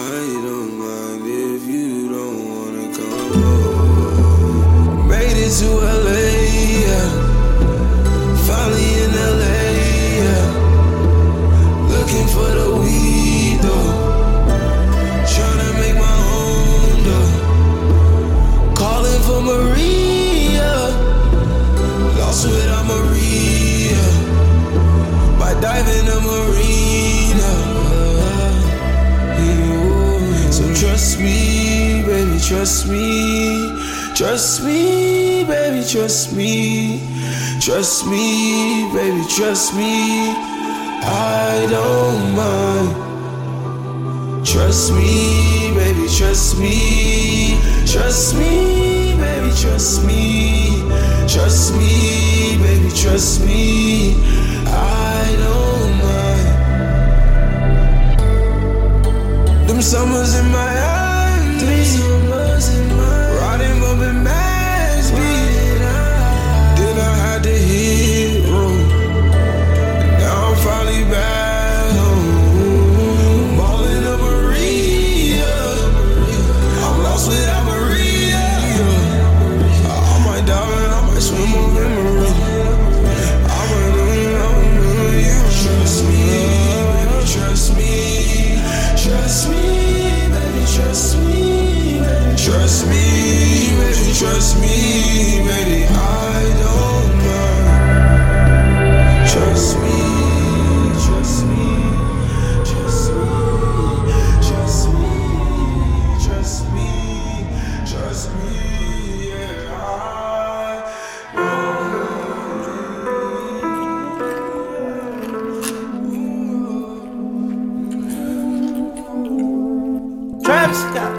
don't mind if you don't wanna come home. Made it to LA, yeah. Finally in LA, yeah. Looking for the weed, though. Tryna make my own, though. Calling for Maria. Lost without Maria. By diving the marina. So trust me, baby, trust me. Trust me, baby, trust me. Trust me, baby, trust me. I don't mind. Trust me, baby, trust me. Trust me, baby, trust me. Trust me, baby, trust me. I don't mind. Them summers in Miami, riding bumping mass beat. Then I had to hit road. Now I'm finally back home. Ballin' up Maria. I'm lost without Maria. I might dive and I might swim on memory. Trust me, baby, trust me. Trust me, baby, trust me. Trust me, baby, trust me, baby, I don't mind. Trust me, trust me, trust me, trust me, trust me, trust me, yeah, I Travis Scott.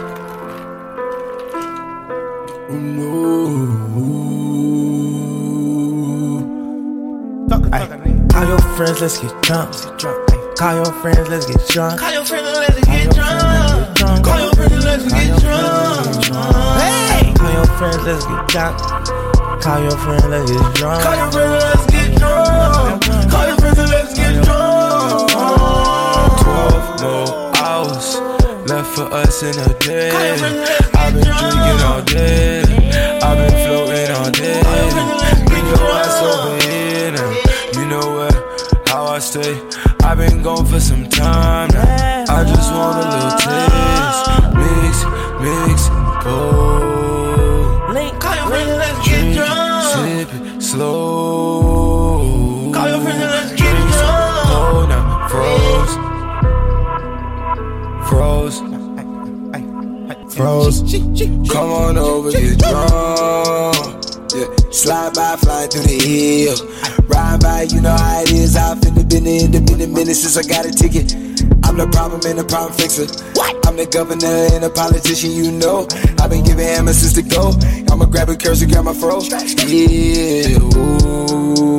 Call your friends, let's get drunk. Call your friends, let's get drunk. Call your friends, let's get drunk. Call your friends, let's get drunk. Hey! Call your friends, let's get drunk. Call your friends, let's get drunk. Call your friends, let's get drunk. Call your friends, let's get drunk. 12 more hours left for us in a day. I've been drinking all day. I've been floating all day. Bring your ass over here now. You know where, how I stay. I've been gone for some time now. I just want a little taste. Mix, oh. Call your friends, let's get drunk. Sip it slow. Call your friends, let's get drunk. Oh, now froze. Come on over, get drunk. Yeah. Slide by, flying through the hill. Ride by, you know how it is. I've been independent minutes since I got a ticket. I'm the problem and the problem fixer. I'm the governor and a politician, you know. I've been giving amethyst to go. I'ma grab a curse and grab my fro. Yeah, ooh.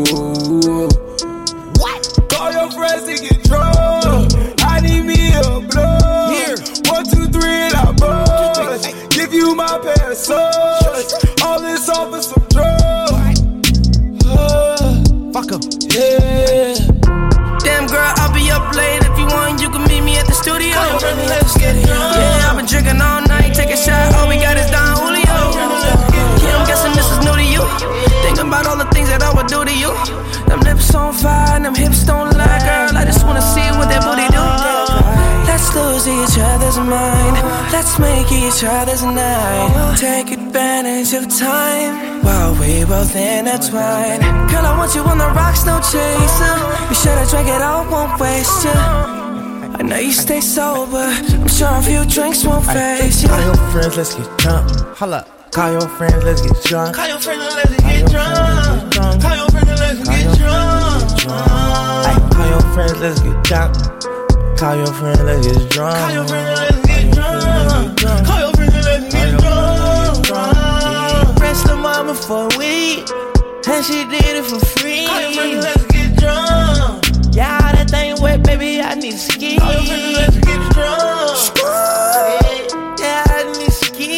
Call your friends to get drunk. I need me a blow. Here, 1, 2, 3 and I buzz. Give you my pesos. All this off of some drugs. Fuck 'em. Yeah. Damn girl, I'll be up late. If you want, you can meet me at the studio. Let's get drunk. Yeah, I've been drinking all night. Take a shot. All we got is Don Julio. Yeah, I'm guessing this is new to you. Thinking about all the things that I would do to you. Them lips on fire, them hips don't lie, girl. I just wanna see what that booty do. Let's lose each other's mind. Let's make each other's night. Take advantage of time while we both intertwine. Girl, I want you on the rocks, no chaser. Be sure to drink it all, won't waste you. I know you stay sober. I'm sure a few drinks won't face you. Call your friends, let's get drunk. Holla. Call your friends, let's get drunk. Call your friends, let's get drunk. Call your friends, let's get drunk. Call your friends, let's get drunk. Call your friends, let's get drunk. Call your friends, let's get drunk. Call your friends, let's get drunk. Press the mama for a week, and she did it for free. Call your friends, let's get drunk. Yeah, that thing wet, baby, I need ski. Call your friends, let's get drunk. Yeah, I need ski.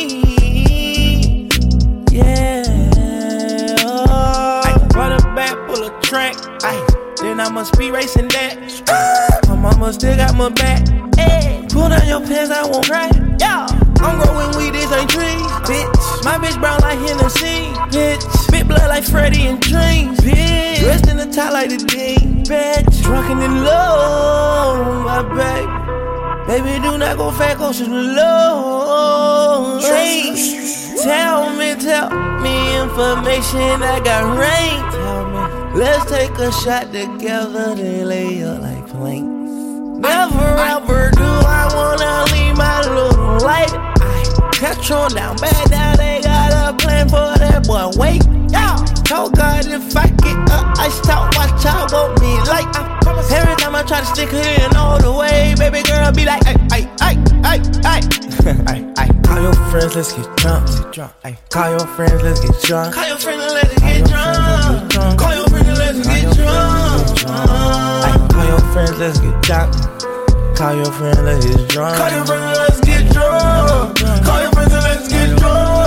Yeah. Run it back, pull a track. Then I must be racing that. My mama still got my back. Hey, Pull down your pants, I won't cry. Yeah, I'm growing weed, these ain't trees, bitch. My bitch brown like Hennessy, bitch. Spit blood like Freddy and Dreams, bitch. Dressed in the tie like the Dean, bitch. Drunken in love, my baby. Baby, do not go fat, go to the low. Hey, tell me information, I got rain. Tell me, let's take a shot together, they lay up like planes. Never ever do I wanna leave my little light. I catch on down bad, now they got a plan for that boy. Wait, yeah. Told God if I get iced out, watch out, want me like. Every time I try to stick her in all the way, baby girl be like, ay. Call your friends, let's get drunk. Call your friends, let's get drunk. Call your friends, let's get drunk. Call your friends, let's get drunk. Call your friends, let's get drunk. Call your friends, let's get drunk. Call your friends, let's get drunk. Call your friends, let's get drunk.